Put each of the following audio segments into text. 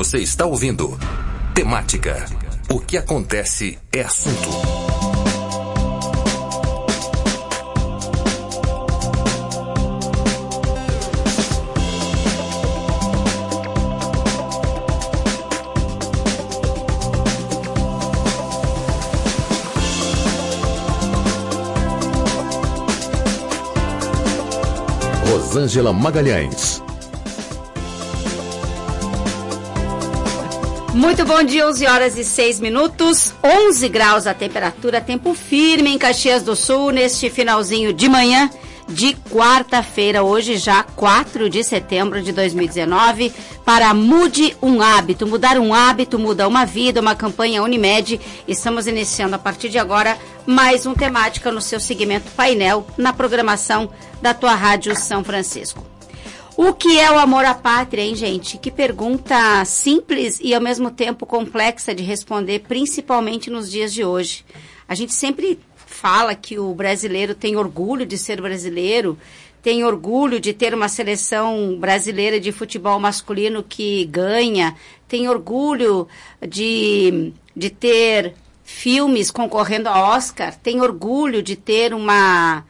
Você está ouvindo Temática. O que acontece é assunto. Rosângela Magalhães. Muito bom dia, 11h06, 11 graus a temperatura, tempo firme em Caxias do Sul, neste finalzinho de manhã de quarta-feira, hoje já 4 de setembro de 2019, para Mude um Hábito. Mudar um hábito, muda uma vida, uma campanha Unimed. Estamos iniciando a partir de agora mais um Temática no seu segmento painel, na programação da tua Rádio São Francisco. O que é o amor à pátria, hein, gente? Que pergunta simples e, ao mesmo tempo, complexa de responder, principalmente nos dias de hoje. A gente sempre fala que o brasileiro tem orgulho de ser brasileiro, tem orgulho de ter uma seleção brasileira de futebol masculino que ganha, tem orgulho de ter filmes concorrendo a Oscar, tem orgulho de ter uma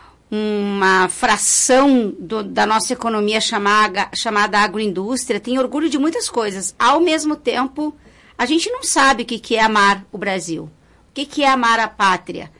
fração da nossa economia chamada agroindústria, tem orgulho de muitas coisas. Ao mesmo tempo, a gente não sabe o que é amar o Brasil, o que é amar a pátria.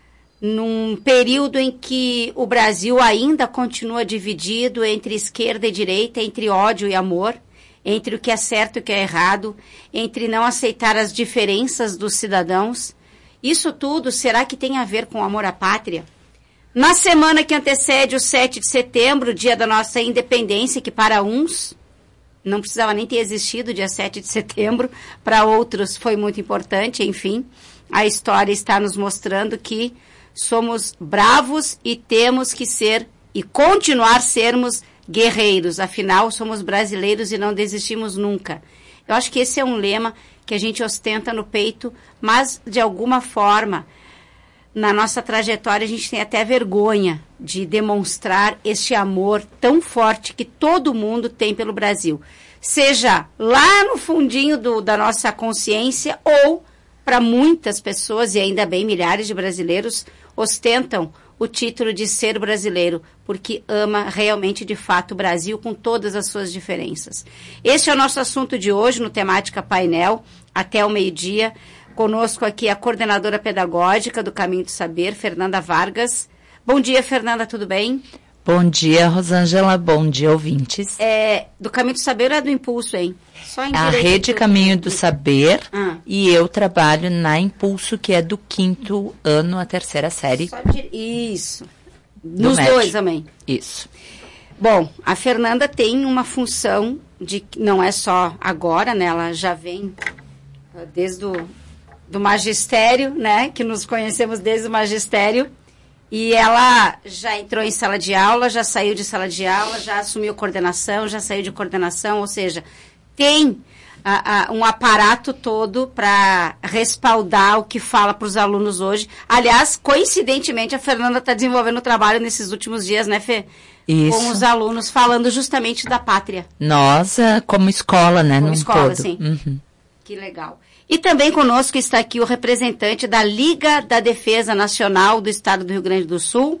Num período em que o Brasil ainda continua dividido entre esquerda e direita, entre ódio e amor, entre o que é certo e o que é errado, entre não aceitar as diferenças dos cidadãos. Isso tudo, será que tem a ver com amor à pátria? Na semana que antecede o 7 de setembro, dia da nossa independência, que para uns não precisava nem ter existido o dia 7 de setembro, para outros foi muito importante, enfim, a história está nos mostrando que somos bravos e temos que ser e continuar sermos guerreiros, afinal somos brasileiros e não desistimos nunca. Eu acho que esse é um lema que a gente ostenta no peito, mas de alguma forma na nossa trajetória a gente tem até vergonha de demonstrar este amor tão forte que todo mundo tem pelo Brasil. Seja lá no fundinho da nossa consciência ou para muitas pessoas, e ainda bem milhares de brasileiros, ostentam o título de ser brasileiro, porque ama realmente de fato o Brasil com todas as suas diferenças. Este é o nosso assunto de hoje no Temática Painel, até o meio-dia. Conosco aqui a coordenadora pedagógica do Caminho do Saber, Fernanda Vargas. Bom dia, Fernanda, tudo bem? Bom dia, Rosângela. Bom dia, ouvintes. Do Caminho do Saber ou é do Impulso, hein? Só em a Rede Caminho do Saber e eu trabalho na Impulso, que é do 5º ano à 3ª série. Isso. Nos dois também. Isso. Bom, a Fernanda tem uma função não é só agora, né? Ela já vem desde do magistério, né? Que nos conhecemos desde o magistério. E ela já entrou em sala de aula, já saiu de sala de aula, já assumiu coordenação, já saiu de coordenação, ou seja, tem um aparato todo para respaldar o que fala para os alunos hoje. Aliás, coincidentemente, a Fernanda está desenvolvendo trabalho nesses últimos dias, né, Fê? Isso. Com os alunos, falando justamente da pátria. Nós, como escola, né? Como escola, todo. Sim. Uhum. Que legal. E também conosco está aqui o representante da Liga da Defesa Nacional do Estado do Rio Grande do Sul,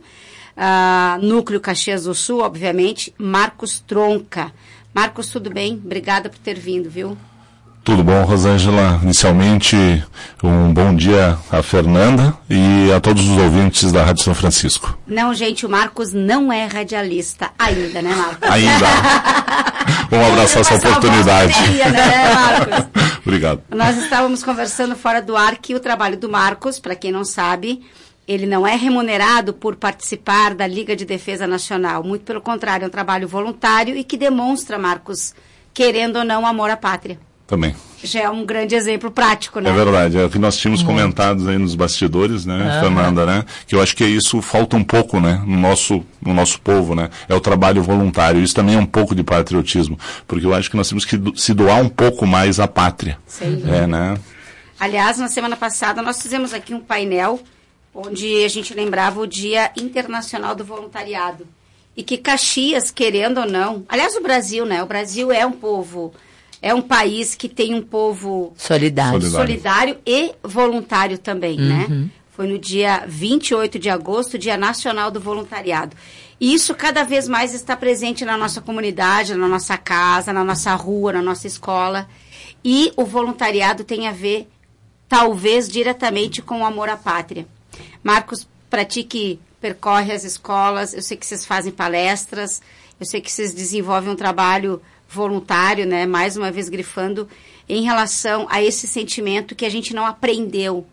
Núcleo Caxias do Sul, obviamente, Marcos Tronca. Marcos, tudo bem? Obrigada por ter vindo, viu? Tudo bom, Rosângela? Inicialmente, um bom dia a Fernanda e a todos os ouvintes da Rádio São Francisco. Não, gente, o Marcos não é radialista ainda, né, Marcos? Ainda. Vamos abraçar essa oportunidade. Né, Marcos? Obrigado. Nós estávamos conversando fora do ar que o trabalho do Marcos, para quem não sabe, ele não é remunerado por participar da Liga de Defesa Nacional. Muito pelo contrário, é um trabalho voluntário e que demonstra, Marcos, querendo ou não, amor à pátria. Também. Já é um grande exemplo prático, né? É verdade, é o que nós tínhamos comentado aí nos bastidores, né, Fernanda, né? Que eu acho que isso falta um pouco, né, no nosso povo, né? É o trabalho voluntário. Isso também é um pouco de patriotismo, porque eu acho que nós temos que se doar um pouco mais à pátria. Sim. Né? Aliás, na semana passada nós fizemos aqui um painel onde a gente lembrava o Dia Internacional do Voluntariado. E que Caxias, querendo ou não, aliás, o Brasil, né? O Brasil é um povo é um país que tem um povo solidário e voluntário também, né? Foi no dia 28 de agosto, Dia Nacional do Voluntariado. E isso cada vez mais está presente na nossa comunidade, na nossa casa, na nossa rua, na nossa escola. E o voluntariado tem a ver, talvez, diretamente com o amor à pátria. Marcos, para ti que percorre as escolas, eu sei que vocês fazem palestras, eu sei que vocês desenvolvem um trabalho voluntário, né? Mais uma vez grifando, em relação a esse sentimento que a gente não aprendeu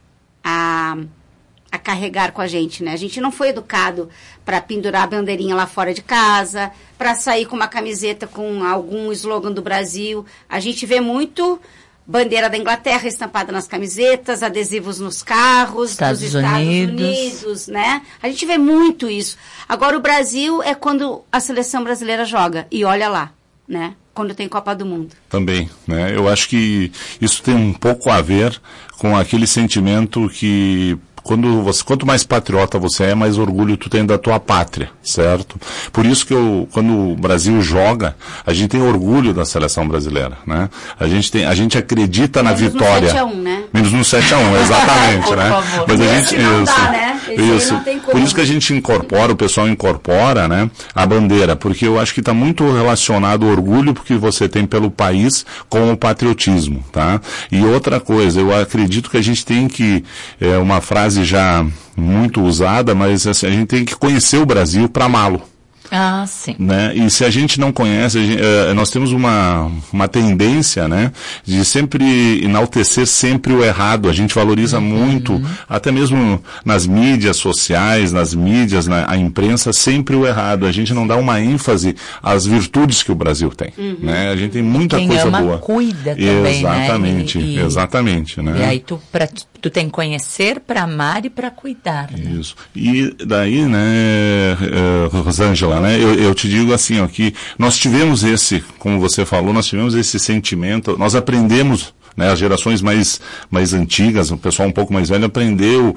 a carregar com a gente, né? A gente não foi educado para pendurar a bandeirinha lá fora de casa, para sair com uma camiseta com algum slogan do Brasil. A gente vê muito bandeira da Inglaterra estampada nas camisetas, adesivos nos carros, dos Estados Unidos, né? A gente vê muito isso. Agora, o Brasil é quando a seleção brasileira joga. E olha lá, né? Quando tem Copa do Mundo. Também, né? Eu acho que isso tem um pouco a ver com aquele sentimento que quanto mais patriota você é, mais orgulho tu tem da tua pátria, certo? Por isso que quando o Brasil joga, a gente tem orgulho da seleção brasileira, né? A gente acredita na vitória. Menos no 7-1, né? Menos no 7-1, exatamente, né? Favor. Mas a gente não dá, né? Isso. Não tem como. Por isso que a gente incorpora, o pessoal incorpora, né, a bandeira, porque eu acho que está muito relacionado o orgulho que você tem pelo país com o patriotismo, tá? E outra coisa, eu acredito que a gente tem que, uma frase já muito usada, mas assim, a gente tem que conhecer o Brasil para amá-lo. Ah, sim. Né? E se a gente não conhece, nós temos uma tendência, né, de sempre enaltecer sempre o errado. A gente valoriza muito, até mesmo nas mídias sociais, nas mídias, a imprensa, sempre o errado. A gente não dá uma ênfase às virtudes que o Brasil tem. Né? A gente tem muita coisa ama, boa. Cuida também, exatamente, né? Exatamente. Né? E aí tu tem que conhecer para amar e para cuidar. Né? Isso. E daí, né, Rosângela, né, eu te digo assim, ó, que nós tivemos como você falou, nós tivemos esse sentimento, nós aprendemos, né, as gerações mais antigas, o pessoal um pouco mais velho, aprendeu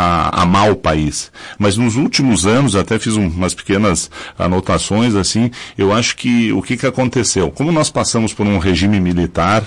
a amar o país. Mas nos últimos anos, até fiz umas pequenas anotações, assim, eu acho que o que aconteceu? Como nós passamos por um regime militar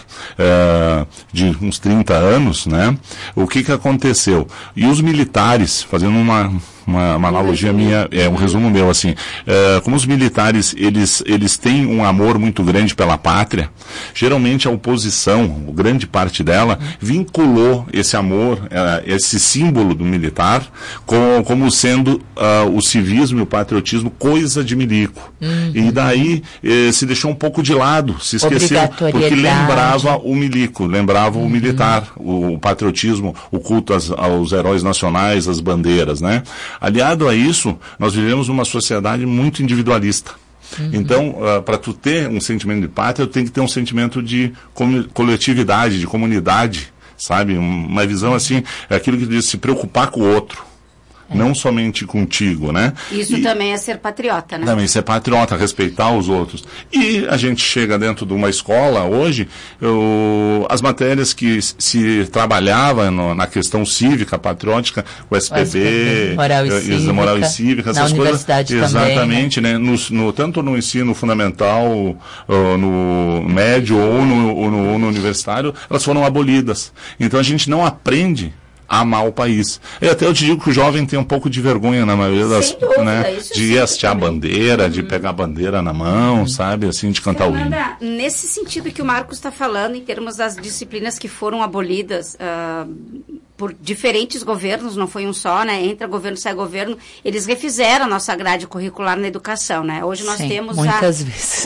de uns 30 anos, né, o que aconteceu? E os militares, fazendo uma analogia minha, um resumo meu, assim, como os militares, eles têm um amor muito grande pela pátria, geralmente a oposição, grande parte dela, vinculou esse amor, esse símbolo do militar, como sendo o civismo e o patriotismo coisa de milico. E daí se deixou um pouco de lado, se esqueceu, porque lembrava o milico, lembrava o militar, o patriotismo, o culto aos heróis nacionais, às bandeiras, né? Aliado a isso, nós vivemos numa sociedade muito individualista. Então, para tu ter um sentimento de pátria, tu tem que ter um sentimento de coletividade, de comunidade, sabe? Uma visão assim, aquilo que diz se preocupar com o outro. Não somente contigo, né? Isso também é ser patriota, né? Também ser patriota, respeitar os outros. E a gente chega dentro de uma escola hoje, as matérias que se trabalhava na questão cívica, patriótica, o SPB, moral e cívica, essas coisas. Exatamente, também, né? Tanto no ensino fundamental, no médio ou no universitário, elas foram abolidas. Então a gente não aprende a amar o país. Até eu te digo que o jovem tem um pouco de vergonha na maioria das, né, de hastear a bandeira, de pegar a bandeira na mão, sabe, assim, de cantar o hino. Nesse sentido que o Marcos está falando, em termos das disciplinas que foram abolidas por diferentes governos, não foi um só, né? Entra governo, sai governo, eles refizeram a nossa grade curricular na educação, né? Hoje nós temos muitas vezes.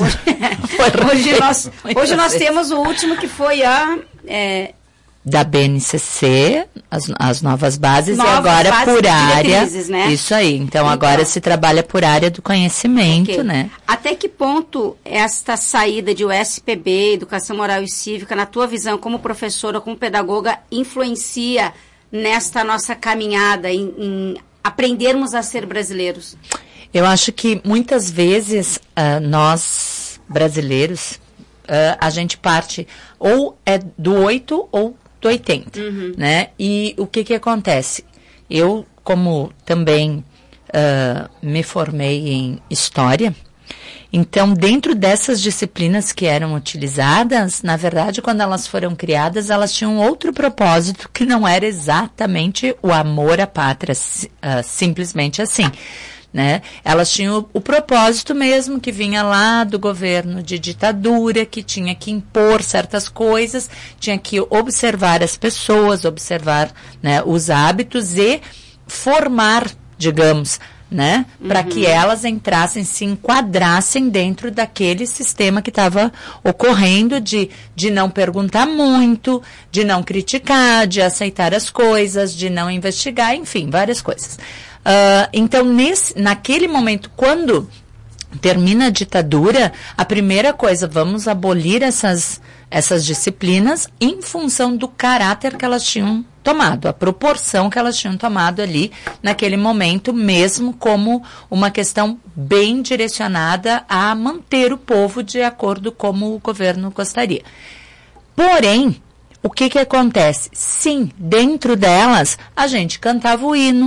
Hoje nós temos o último que foi da BNCC, as novas bases, e agora por área, né? Isso aí, então agora se trabalha por área do conhecimento, né? Até que ponto esta saída de USPB, Educação Moral e Cívica, na tua visão como professora, como pedagoga, influencia nesta nossa caminhada em aprendermos a ser brasileiros? Eu acho que muitas vezes nós, brasileiros, a gente parte ou é do 8 ou 80, né? E o que acontece? Eu, como também me formei em História, Então, dentro dessas disciplinas que eram utilizadas, na verdade, quando elas foram criadas, elas tinham outro propósito que não era exatamente o amor à pátria, simplesmente assim, né? Elas tinham o propósito mesmo que vinha lá do governo de ditadura, que tinha que impor certas coisas, tinha que observar as pessoas, observar, né, os hábitos e formar, digamos, né, para que elas entrassem, se enquadrassem dentro daquele sistema que estava ocorrendo de não perguntar muito, de não criticar, de aceitar as coisas, de não investigar, enfim, várias coisas. Então, naquele momento, quando termina a ditadura, a primeira coisa, vamos abolir essas disciplinas em função do caráter que elas tinham tomado, a proporção que elas tinham tomado ali naquele momento, mesmo como uma questão bem direcionada a manter o povo de acordo como o governo gostaria. Porém, o que acontece? Sim, dentro delas, a gente cantava o hino,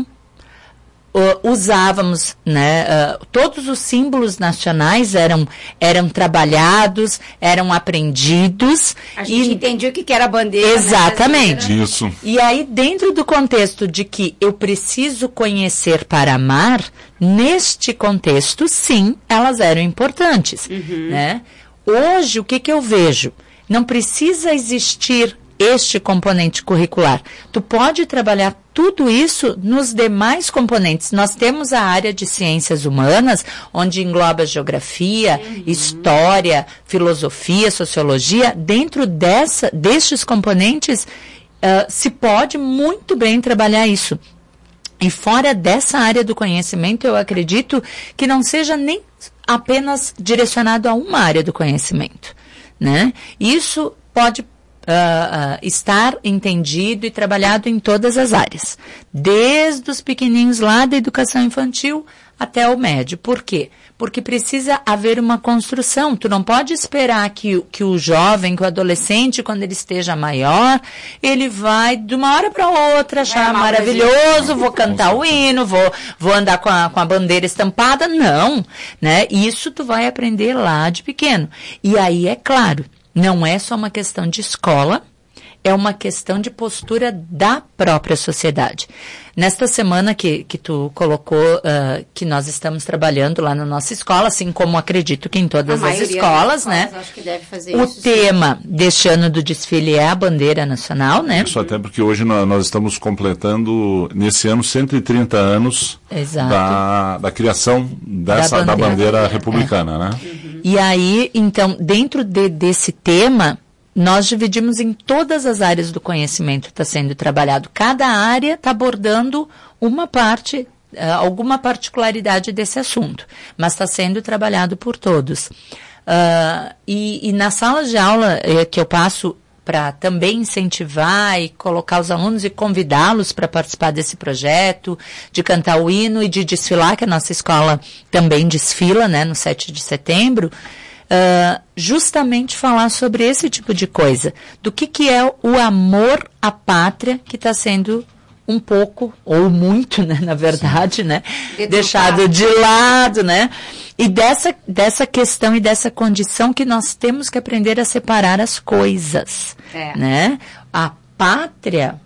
usávamos, né, todos os símbolos nacionais eram trabalhados, eram aprendidos. A gente entendia o que era a bandeira. Exatamente. Né? Isso. E aí, dentro do contexto de que eu preciso conhecer para amar, neste contexto, sim, elas eram importantes, né? Hoje, o que eu vejo? Não precisa existir este componente curricular. Tu pode trabalhar tudo isso nos demais componentes. Nós temos a área de ciências humanas, onde engloba geografia, história, filosofia, sociologia. Dentro destes componentes, se pode muito bem trabalhar isso. E fora dessa área do conhecimento, eu acredito que não seja nem apenas direcionado a uma área do conhecimento, né? Isso pode estar entendido e trabalhado em todas as áreas, desde os pequenininhos lá da educação infantil até o médio. Por quê? Porque precisa haver uma construção. Tu não pode esperar que o jovem, que o adolescente, quando ele esteja maior, ele vai de uma hora para outra achar maravilhoso, vou cantar o hino, vou andar com a bandeira estampada. Não, né? Isso tu vai aprender lá de pequeno. E aí, é claro, não é só uma questão de escola, é uma questão de postura da própria sociedade. Nesta semana que tu colocou, que nós estamos trabalhando lá na nossa escola, assim como acredito que em todas as escolas, né? Acho que deve fazer o isso, tema deste ano do desfile é a bandeira nacional, né? Isso até porque hoje nós estamos completando, nesse ano, 130 anos da criação da bandeira republicana, né? E aí, então, dentro desse tema, nós dividimos em todas as áreas do conhecimento está sendo trabalhado. Cada área está abordando uma parte, alguma particularidade desse assunto, mas está sendo trabalhado por todos. E nas salas de aula que eu passo para também incentivar e colocar os alunos e convidá-los para participar desse projeto, de cantar o hino e de desfilar, que a nossa escola também desfila, né, no 7 de setembro, justamente falar sobre esse tipo de coisa, do que é o amor à pátria que está sendo um pouco, ou muito, né, na verdade, né, deixado de lado, né, e dessa questão e dessa condição que nós temos que aprender a separar as coisas, né, a pátria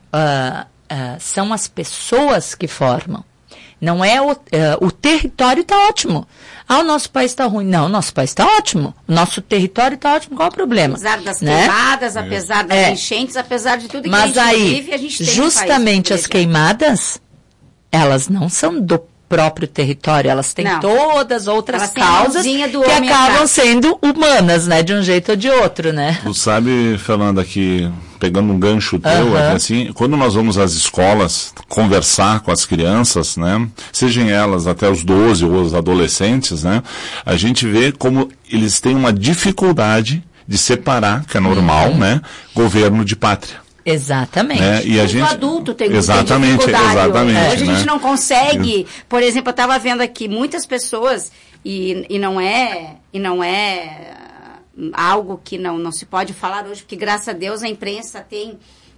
são as pessoas que formam, não é o território está ótimo. O nosso país está ruim. Não, o nosso país está ótimo. O nosso território está ótimo. Qual é o problema? Apesar das queimadas, apesar das enchentes, apesar de tudo que a gente vive, a gente tem justamente as queimadas, elas não são do próprio território, elas têm todas outras causas que acabam sendo humanas, né, de um jeito ou de outro, né? Tu sabe, Fernanda, que pegando um gancho teu, assim, quando nós vamos às escolas conversar com as crianças, né, sejam elas até os 12 ou os adolescentes, né, a gente vê como eles têm uma dificuldade de separar, que é normal, né, governo de pátria. Exatamente. E a gente, o adulto tem exatamente. Hoje Né? a gente não consegue, por exemplo, eu estava vendo aqui muitas pessoas, e não é algo que não se pode falar hoje, porque graças a Deus a imprensa tem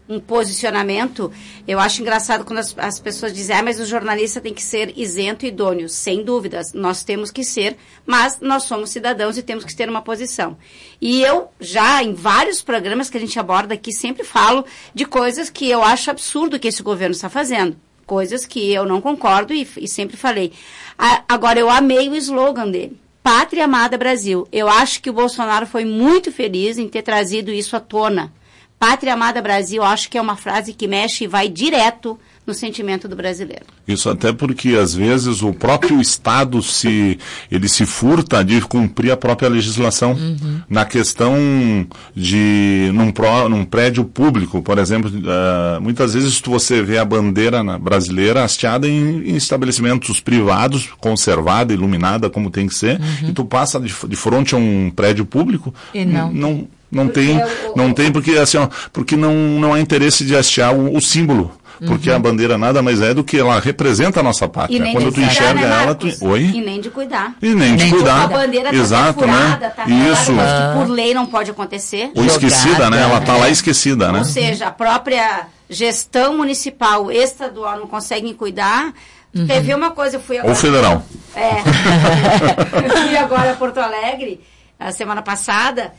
um posicionamento. Eu acho engraçado quando as pessoas dizem, mas o jornalista tem que ser isento e idôneo. Sem dúvidas, nós temos que ser, mas nós somos cidadãos e temos que ter uma posição. E eu já, em vários programas que a gente aborda aqui, sempre falo de coisas que eu acho absurdo que esse governo está fazendo. Coisas que eu não concordo e sempre falei. Agora, eu amei o slogan dele. Pátria Amada Brasil. Eu acho que o Bolsonaro foi muito feliz em ter trazido isso à tona. Pátria Amada Brasil, acho que é uma frase que mexe e vai direto no sentimento do brasileiro. Isso até porque, às vezes, o próprio Estado ele se furta de cumprir a própria legislação. Na questão de, num prédio público, por exemplo, muitas vezes você vê a bandeira brasileira hasteada em estabelecimentos privados, conservada, iluminada, como tem que ser, e tu passa de frente a um prédio público e não tem porque assim, porque não há interesse de hastear o símbolo. Porque a bandeira nada mais é do que ela representa a nossa pátria. Quando tu enxerga ela, Oi? E nem de cuidar. E nem de cuidar. A bandeira exato, furada, né? Tá isso. Que por lei não pode acontecer. Ou esquecida, né? Ela tá lá esquecida, né? Ou seja, a própria gestão municipal, estadual não conseguem cuidar. Teve uma coisa, eu fui agora... Ou federal. Eu fui agora a Porto Alegre, a semana passada,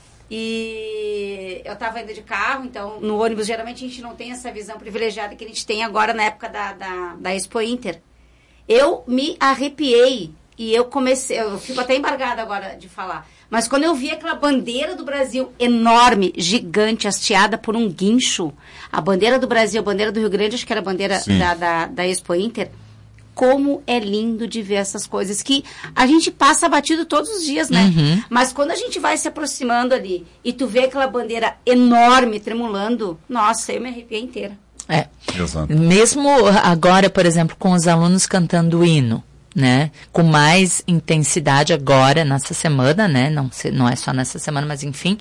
e eu estava indo de carro, então no ônibus geralmente a gente não tem essa visão privilegiada que a gente tem agora na época da Expo Inter. Eu me arrepiei e eu fico até embargada agora de falar, mas quando eu vi aquela bandeira do Brasil enorme, gigante, hasteada por um guincho, a bandeira do Brasil, a bandeira do Rio Grande, acho que era a bandeira da Expo Inter, como é lindo de ver essas coisas que a gente passa batido todos os dias, né? Mas quando a gente vai se aproximando ali e tu vê aquela bandeira enorme tremulando, nossa, eu me arrepiei inteira. Exato. Mesmo agora, por exemplo, com os alunos cantando o hino, né? Com mais intensidade agora, nessa semana, né? Não é só nessa semana, mas enfim...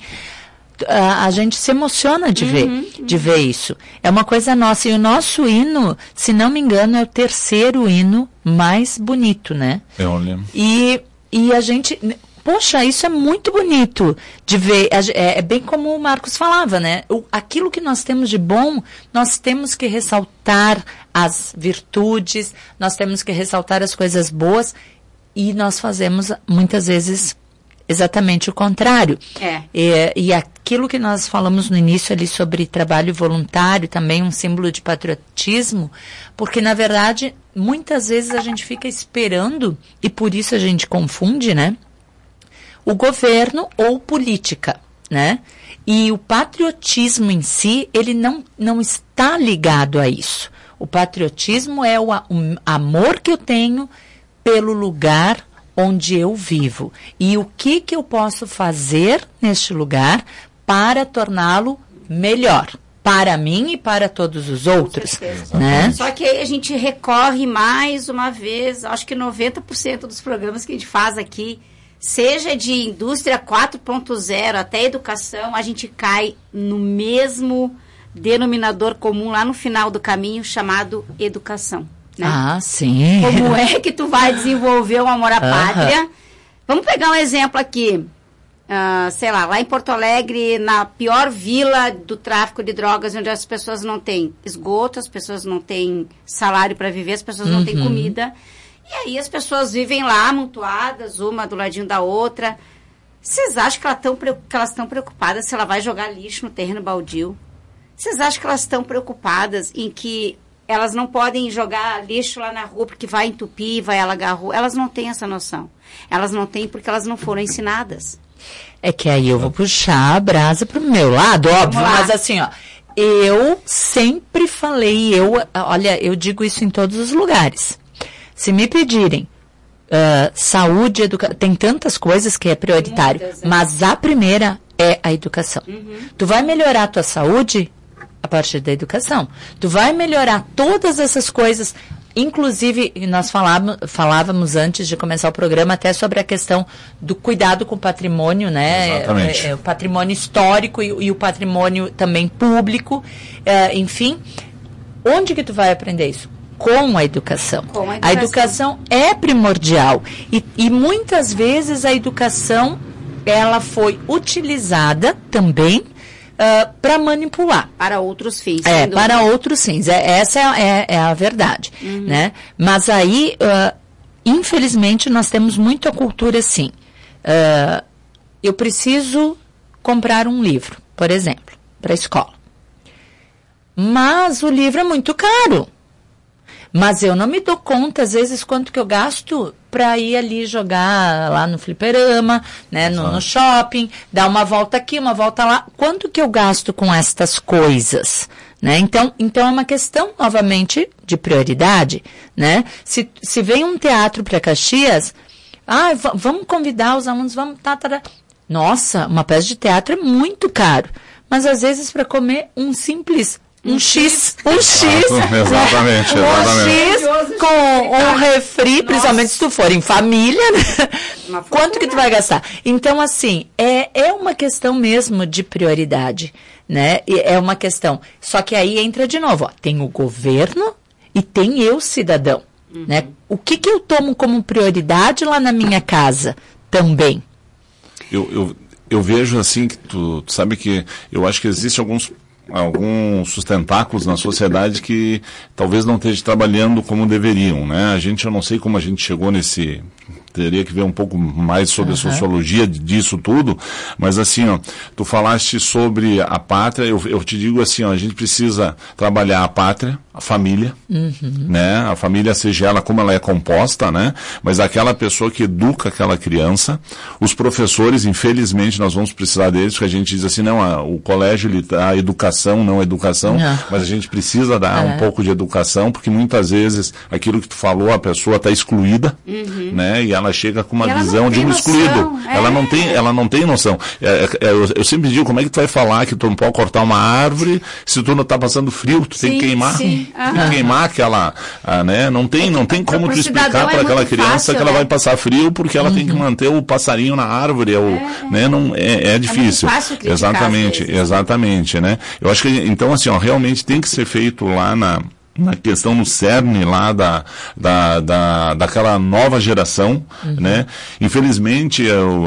A gente se emociona de ver isso. É uma coisa nossa. E o nosso hino, se não me engano, é o terceiro hino mais bonito, né? Eu lembro. E a gente... Poxa, isso é muito bonito de ver. É bem como o Marcos falava, né? Aquilo que nós temos de bom, nós temos que ressaltar as virtudes, nós temos que ressaltar as coisas boas. E nós fazemos, muitas vezes... exatamente o contrário. E aquilo que nós falamos no início ali sobre trabalho voluntário, também um símbolo de patriotismo, porque, na verdade, muitas vezes a gente fica esperando, e por isso a gente confunde, né? O governo ou política, né? E o patriotismo em si, ele não está ligado a isso. O patriotismo é o amor que eu tenho pelo lugar onde eu vivo. E o que eu posso fazer neste lugar para torná-lo melhor. Para mim e para todos os outros. Né? Só que aí a gente recorre mais uma vez, acho que 90% dos programas que a gente faz aqui, seja de indústria 4.0 até educação, a gente cai no mesmo denominador comum lá no final do caminho, chamado educação. Né? Sim. Como é que tu vai desenvolver o amor à pátria? Vamos pegar um exemplo aqui. Sei lá em Porto Alegre, na pior vila do tráfico de drogas, onde as pessoas não têm esgoto, as pessoas não têm salário para viver, as pessoas não têm comida. E aí as pessoas vivem lá amontoadas, uma do ladinho da outra. Vocês acham que elas estão preocupadas se ela vai jogar lixo no terreno baldio? Vocês acham que elas estão preocupadas em que elas não podem jogar lixo lá na rua porque vai entupir, vai alagar a rua? Elas não têm essa noção. Elas não têm porque elas não foram ensinadas. É que aí eu vou puxar a brasa pro meu lado, óbvio, mas assim, ó, eu sempre falei, olha, eu digo isso em todos os lugares. Se me pedirem saúde, educação, tem tantas coisas que é prioritário, mas a primeira é a educação. Tu vai melhorar a tua saúde a partir da educação. Tu vai melhorar todas essas coisas. Inclusive, nós falávamos antes de começar o programa até sobre a questão do cuidado com o patrimônio, né? Exatamente. O patrimônio histórico e o patrimônio também público. Enfim, onde que tu vai aprender isso? Com a educação. A educação é primordial. E muitas vezes a educação, ela foi utilizada também para manipular. Para outros fins. Para outros fins. Essa é a verdade. Né? Mas aí, infelizmente, nós temos muita cultura assim. Eu preciso comprar um livro, por exemplo, para a escola. Mas o livro é muito caro. Mas eu não me dou conta, às vezes, quanto que eu gasto para ir ali jogar lá no fliperama, né, no shopping, dar uma volta aqui, uma volta lá. Quanto que eu gasto com estas coisas? Né? Então é uma questão, novamente, de prioridade. Né? Se vem um teatro para Caxias, vamos convidar os alunos, Nossa, uma peça de teatro é muito caro. Mas, às vezes, para comer um simples... Um X. Exatamente. Um X com um refri, principalmente se tu for em família, né? Quanto que tu vai gastar? Então, assim, é uma questão mesmo de prioridade, né? É uma questão. Só que aí entra de novo, tem o governo e tem eu, cidadão, né? O que eu tomo como prioridade lá na minha casa também? Eu vejo assim que tu sabe que eu acho que existe alguns sustentáculos na sociedade que talvez não estejam trabalhando como deveriam, né? Eu não sei como a gente chegou nesse... Teria que ver um pouco mais sobre a sociologia disso tudo, mas assim, tu falaste sobre a pátria, eu te digo assim, a gente precisa trabalhar a pátria, a família, né? A família, seja ela como ela é composta, né? Mas aquela pessoa que educa aquela criança, os professores, infelizmente, nós vamos precisar deles, porque a gente diz assim, não, o colégio, ele dá educação, não educação, mas a gente precisa dar um pouco de educação, porque muitas vezes, aquilo que tu falou, a pessoa está excluída, né? E ela chega com uma visão de um excluído. Ela não tem noção. Eu sempre digo, como é que tu vai falar que tu não pode cortar uma árvore se tu não está passando frio, tu tem que queimar. Tem que queimar aquela, né? Não tem como tu explicar para aquela criança fácil, que ela vai passar frio porque ela tem que manter o passarinho na árvore, né? Não, é difícil. Exatamente, né? Eu acho que, então, assim, realmente tem que ser feito lá na questão no cerne lá daquela nova geração, né? Infelizmente, eu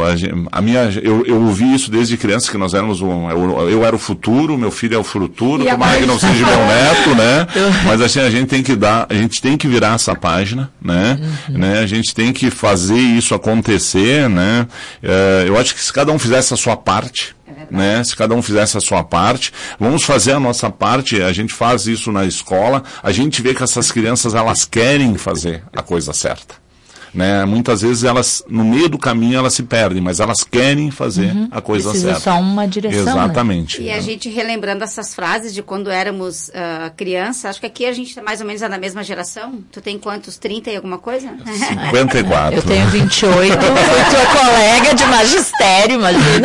ouvi isso desde criança, que nós éramos eu era o futuro, meu filho é o futuro, tomara que não seja meu neto, né? Mas assim, a gente tem que virar essa página, né? A gente tem que fazer isso acontecer, né? Eu acho que se cada um fizesse a sua parte, né? Se cada um fizesse a sua parte, vamos fazer a nossa parte, a gente faz isso na escola, a gente vê que essas crianças, elas querem fazer a coisa certa, né? Muitas vezes elas, no meio do caminho, elas se perdem, mas elas querem fazer a coisa Precisa certa. Só uma direção. Exatamente. Né? E a gente relembrando essas frases de quando éramos criança, acho que aqui a gente mais ou menos é da mesma geração. Tu tem quantos? 30 e alguma coisa? 54. Eu tenho 28, fui tua colega de magistério, imagina.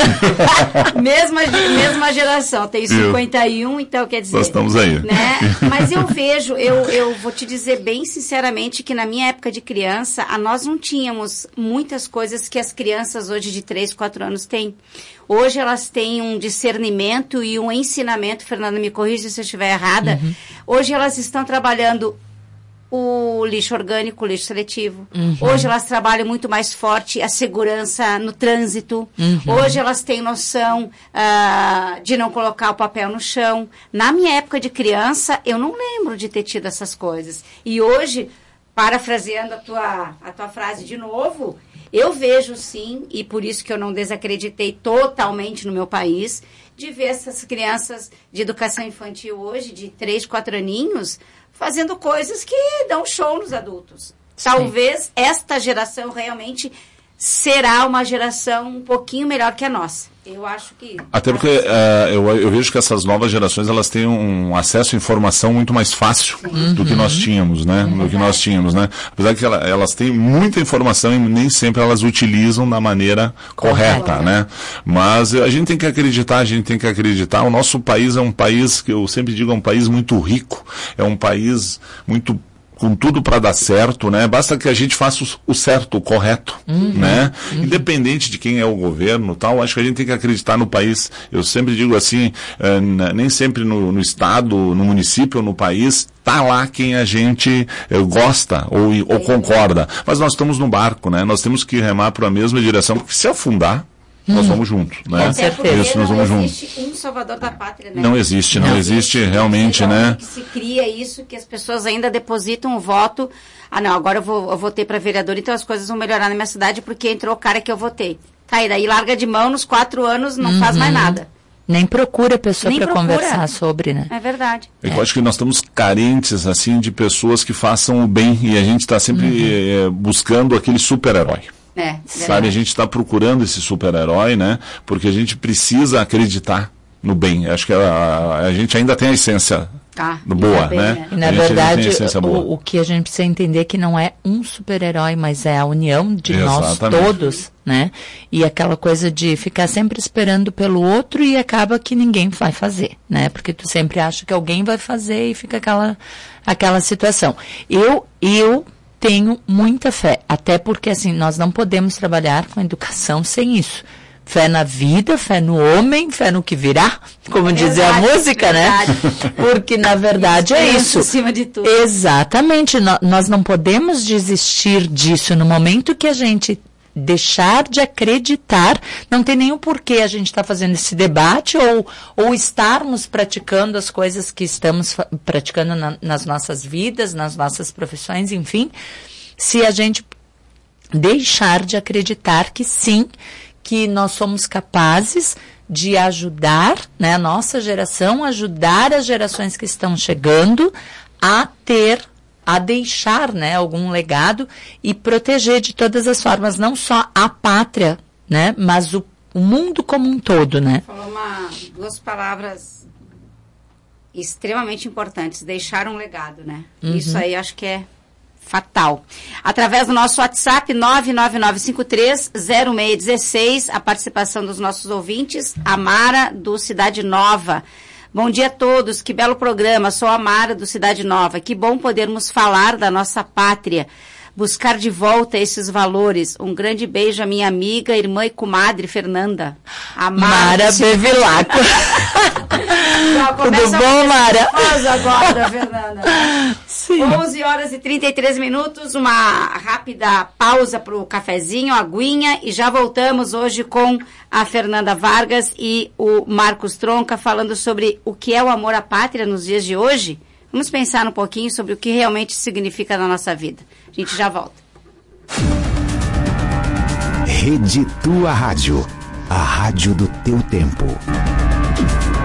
mesma geração, tenho 51, então quer dizer... Nós estamos aí. Né? Mas eu vejo, eu vou te dizer bem sinceramente que na minha época de criança, nós não tínhamos muitas coisas que as crianças hoje de 3, 4 anos têm. Hoje elas têm um discernimento e um ensinamento, Fernanda, me corrija se eu estiver errada, hoje elas estão trabalhando o lixo orgânico, o lixo seletivo. Hoje elas trabalham muito mais forte a segurança no trânsito. Hoje elas têm noção de não colocar o papel no chão. Na minha época de criança, eu não lembro de ter tido essas coisas. E hoje... Parafraseando a tua frase de novo, eu vejo sim, e por isso que eu não desacreditei totalmente no meu país, de ver essas crianças de educação infantil hoje, de 3, 4 aninhos, fazendo coisas que dão show nos adultos. Sim. Talvez esta geração realmente será uma geração um pouquinho melhor que a nossa. Eu acho que... Até porque eu vejo que essas novas gerações, elas têm um acesso à informação muito mais fácil do que nós tínhamos, né? Apesar que elas têm muita informação e nem sempre elas utilizam da maneira correta, né? Mas a gente tem que acreditar, o nosso país é um país, que eu sempre digo, é um país muito rico, é um país muito com tudo para dar certo, né? Basta que a gente faça o certo, o correto, né? Independente de quem é o governo, tal, acho que a gente tem que acreditar no país. Eu sempre digo assim, nem sempre no estado, no município ou no país tá lá quem a gente gosta ou concorda. Mas nós estamos no barco, né? Nós temos que remar para a mesma direção, porque se afundar, nós vamos juntos, né? Com certeza. Isso, nós vamos não juntos. existe um salvador da pátria, né? Não existe realmente, né? Que se cria isso, que as pessoas ainda depositam o voto. Ah, não, agora eu votei para vereador, então as coisas vão melhorar na minha cidade porque entrou o cara que eu votei. Tá, e daí larga de mão, nos 4 anos não faz mais nada. Nem procura a pessoa para procura. conversar sobre, né? É verdade. Eu acho que nós estamos carentes, assim, de pessoas que façam o bem, e a gente está sempre buscando aquele super-herói. Sabe, a gente está procurando esse super-herói, né? Porque a gente precisa acreditar no bem. Acho que a gente ainda tem a essência boa, né? E na verdade, o que a gente precisa entender é que não é um super-herói, mas é a união de nós todos, né? E aquela coisa de ficar sempre esperando pelo outro e acaba que ninguém vai fazer, né? Porque tu sempre acha que alguém vai fazer e fica aquela situação. Eu tenho muita fé, até porque assim, nós não podemos trabalhar com educação sem isso. Fé na vida, fé no homem, fé no que virá, como dizia a música, né? Porque, na verdade, é isso. Acima de tudo. Exatamente. Nós não podemos desistir disso. No momento que a gente deixar de acreditar, não tem nenhum porquê a gente estar fazendo esse debate ou estarmos praticando as coisas que estamos praticando nas nossas vidas, nas nossas profissões, enfim, se a gente deixar de acreditar que sim, que nós somos capazes de ajudar, né, a nossa geração, ajudar as gerações que estão chegando a deixar, né, algum legado e proteger de todas as formas, não só a pátria, né, mas o mundo como um todo, né. Falou duas palavras extremamente importantes, deixar um legado, né. Isso aí acho que é fatal. Através do nosso WhatsApp 999530616, a participação dos nossos ouvintes, a Mara do Cidade Nova. Bom dia a todos, que belo programa, sou a Mara do Cidade Nova, que bom podermos falar da nossa pátria, buscar de volta esses valores. Um grande beijo à minha amiga, irmã e comadre Fernanda. A Mara Bevilacqua. Tudo bom, Mara? Agora, Fernanda. Sim. 11h33, uma rápida pausa para o cafezinho, aguinha, e já voltamos hoje com a Fernanda Vargas e o Marcos Tronca falando sobre o que é o amor à pátria nos dias de hoje. Vamos pensar um pouquinho sobre o que realmente significa na nossa vida. A gente já volta. Rede Tua Rádio, a rádio do teu tempo.